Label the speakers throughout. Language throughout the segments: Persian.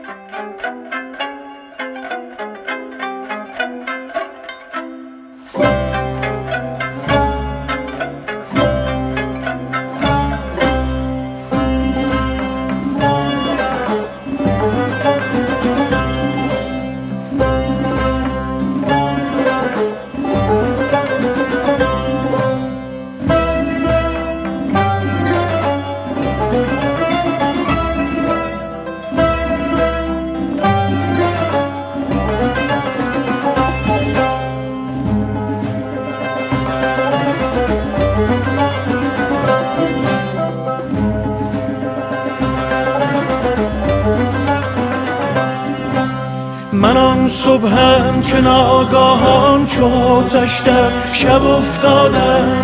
Speaker 1: من آن صبحم که ناگاهان چو آتش در شب افتادم،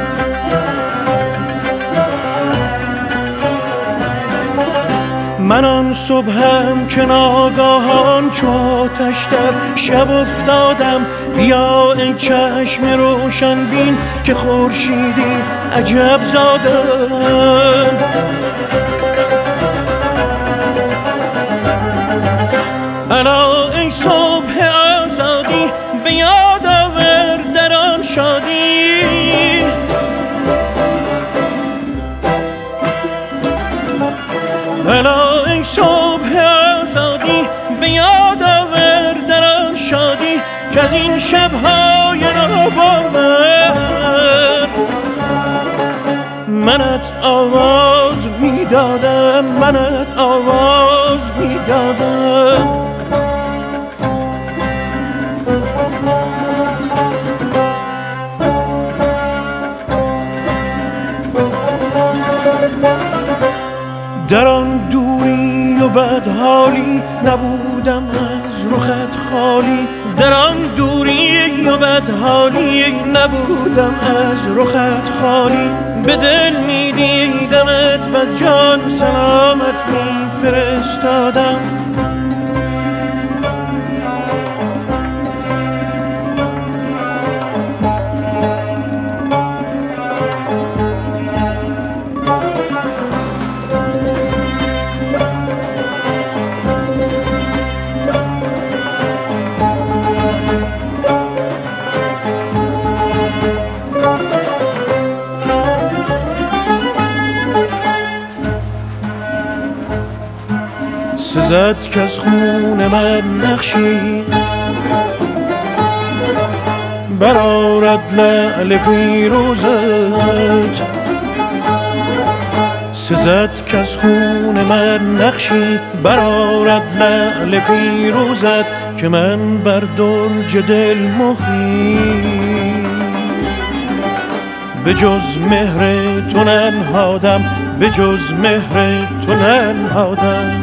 Speaker 1: من آن صبحم که ناگاهان چو آتش در شب افتادم. بیا ای چشم روشن بین که خورشیدی عجب زادم. الا ای صبح آزادی به یاد آور در آن شادی، الا ای صبح آزادی به یاد آور در آن شادی، که از این شب‌های ناباور منت آواز میدادم، منت آواز میدادم. در آن دوری و بدحالی نبودم از رخت خالی، در آن دوری و بدحالی نبودم از رخت خالی. به دل میدیدمت و جان سلامت میفرستادم. سزد که از خون من نقشی برآرد لعل پیروزت، سزد که از خون من نقشی برآرد لعل پیروزت، که من بر درج دل مهری به جز مهر تو ننهادم، به جز مهر تو ننهادم.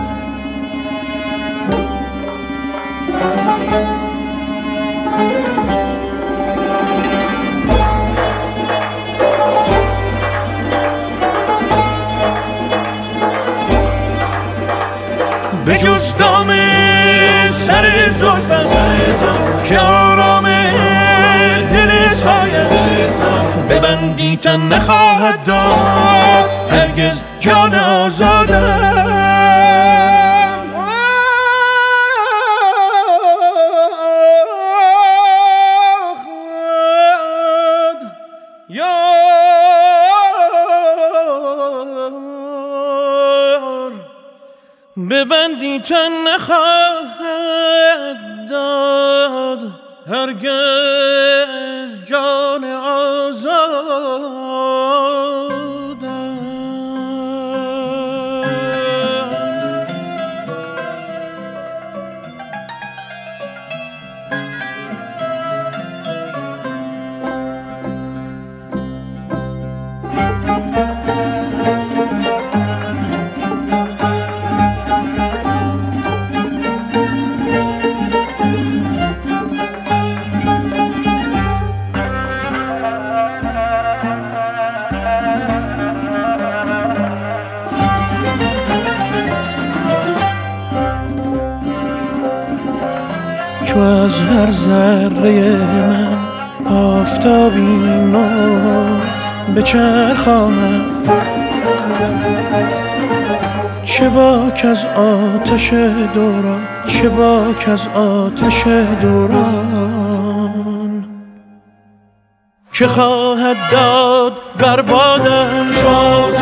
Speaker 1: به جز دام سر زلفت که آرام دل سایت ببندی تن نخواهد داد هرگز جان آزادم. ببندی تن نخواهد داد هرگز جان آزادم. چو از هر ذره من آفتابی نو بچرخاند، چه باک از آتش دوران، چه باک از آتش دوران که خواهد داد بربادم شد.